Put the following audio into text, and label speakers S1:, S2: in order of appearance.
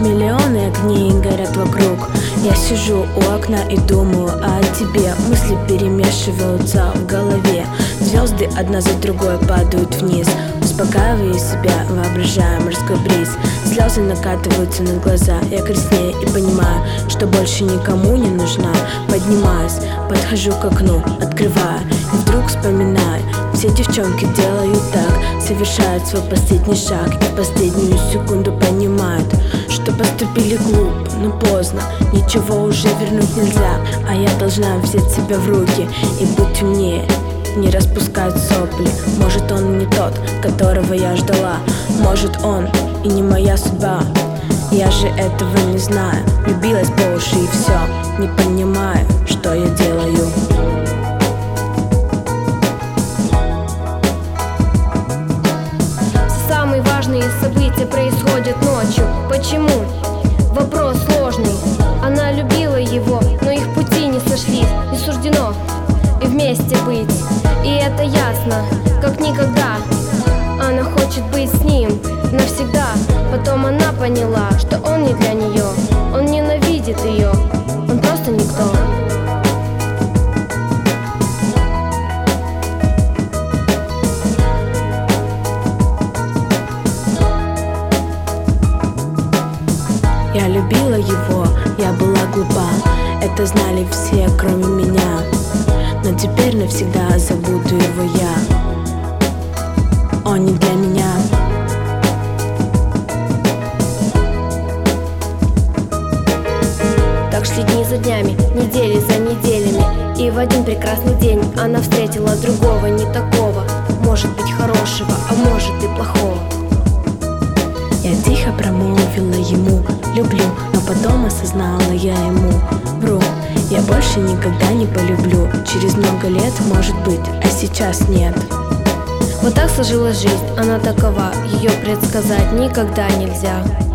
S1: миллионы огней горят вокруг. Я сижу у окна и думаю о тебе. Мысли перемешиваются в голове. Звезды одна за другой падают вниз. Успокаиваю себя, воображая морской бриз. Слезы накатываются на глаза. Я краснею и понимаю, что больше никому не нужна. Поднимаюсь, подхожу к окну, открываю и вдруг вспоминаю. Все девчонки делают так, совершают свой последний шаг и в последнюю секунду понимают, что поступили глупо, но поздно, ничего уже вернуть нельзя. А я должна взять себя в руки и быть умнее, не распускать сопли. Может, он не тот, которого я ждала. Может, он и не моя судьба. Я же этого не знаю. Влюбилась по уши и все. Не понимаю, что я делаю.
S2: Самые важные события происходят ночью. Почему? Вопрос сложный. Она любила его, но их пути не сошлись. Не суждено и вместе быть. И это ясно, как никогда. Она хочет быть с ним навсегда. Потом она поняла, что он не для нее. Он ненавидит ее, он просто никто.
S1: Я любила его, я была глупа. Это знали все, кроме меня. Но теперь навсегда забуду его я. Он не для меня.
S2: Так шли дни за днями, недели за неделями. И в один прекрасный день она встретила другого, не такого. Может быть хорошего, а может и плохого.
S1: Я тихо промолвила ему: люблю, но потом осознала я ему: вру, я больше никогда не полюблю. Через много лет, может быть, а сейчас нет.
S2: Вот так сложилась жизнь, она такова. Ее предсказать никогда нельзя.